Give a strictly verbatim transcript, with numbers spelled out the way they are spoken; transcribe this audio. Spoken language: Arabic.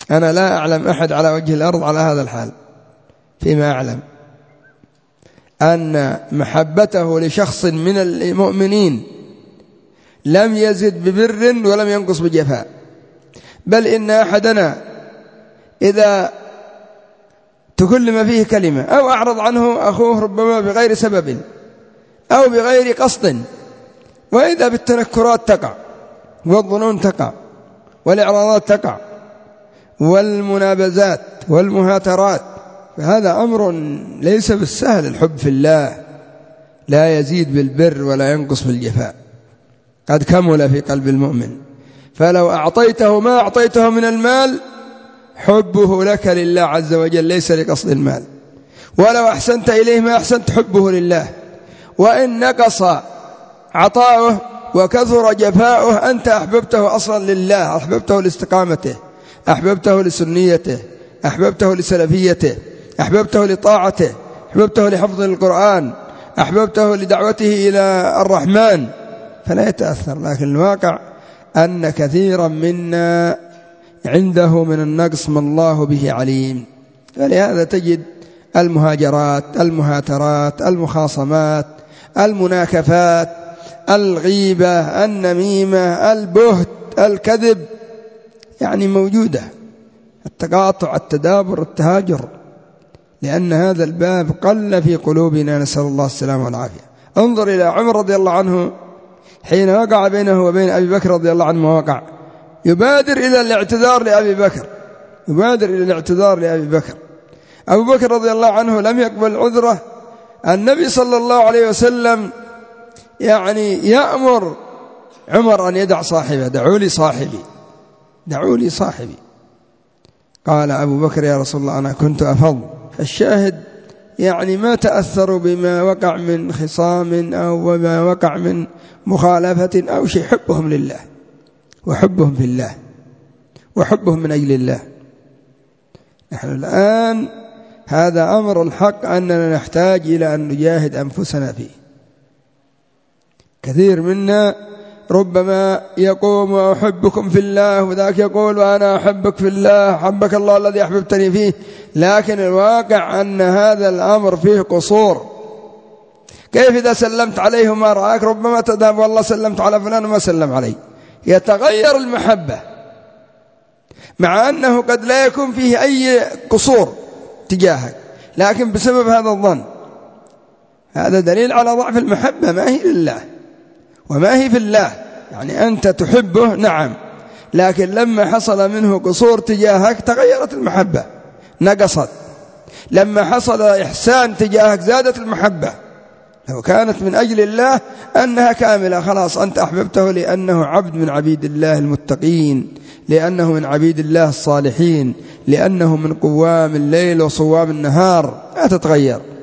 أنا لا أعلم أحد على وجه الأرض على هذا الحال، فيما أعلم أن محبته لشخص من المؤمنين لم يزد ببر ولم ينقص بجفاء، بل إن أحدنا إذا تكلم فيه كلمة أو أعرض عنه أخوه ربما بغير سبب أو بغير قصد، وإذا بالتنكرات تقع والظنون تقع والإعراضات تقع والمنابزات والمهاترات، فهذا أمر ليس بالسهل. الحب في الله لا يزيد بالبر ولا ينقص بالجفاء، قد كمل في قلب المؤمن. فلو أعطيته ما أعطيته من المال حبه لك لله عز وجل ليس لقصد المال، ولو أحسنت إليه ما أحسنت حبه لله، وإن نقص عطاؤه وكثر جفاؤه أنت أحببته أصلا لله، أحببته لاستقامته، أحببته لسنيته، أحببته لسلفيته، أحببته لطاعته، أحببته لحفظ القرآن، أحببته لدعوته إلى الرحمن، فلا يتأثر. لكن الواقع أن كثيرا منا عنده من النقص ما الله به عليم، فلهذا تجد المهاجرات، المهاترات، المخاصمات، المناكفات، الغيبة، النميمة، البهت، الكذب، يعني موجودة، التقاطع، التدابر، التهاجر، لأن هذا الباب قل في قلوبنا، نسأل الله السلامة والعافية. انظر إلى عمر رضي الله عنه حين وقع بينه وبين أبي بكر رضي الله عنه ما وقع، يبادر إلى الاعتذار لأبي بكر، يبادر إلى الاعتذار لأبي بكر. أبو بكر رضي الله عنه لم يقبل عذره، النبي صلى الله عليه وسلم يعني يأمر عمر أن يدع صاحبه، دعوا لي صاحبي، دعوا لي صاحبي. قال أبو بكر يا رسول الله أنا كنت أفض. فالشاهد يعني ما تأثروا بما وقع من خصام أو ما وقع من مخالفة أو شيء، حبهم لله وحبهم في الله وحبهم من أجل الله. نحن الآن هذا أمر الحق أننا نحتاج إلى أن نجاهد أنفسنا فيه. كثير منا ربما يقوم وأحبكم في الله، وذاك يقول وأنا أحبك في الله، أحبك الله الذي أحببتني فيه، لكن الواقع أن هذا الأمر فيه قصور. كيف إذا سلمت عليه وما رأك ربما تذهب والله سلمت على فلان وما سلم علي، يتغير المحبة، مع أنه قد لا يكون فيه أي قصور تجاهك، لكن بسبب هذا الظن. هذا دليل على ضعف المحبة، ما هي لله وما هي في الله. يعني أنت تحبه نعم، لكن لما حصل منه قصور تجاهك تغيرت المحبة، نقصت. لما حصل إحسان تجاهك زادت المحبة. لو كانت من أجل الله أنها كاملة، خلاص أنت أحببته لأنه عبد من عبيد الله المتقين، لأنه من عبيد الله الصالحين، لأنه من قوام الليل وصوام النهار، لا تتغير.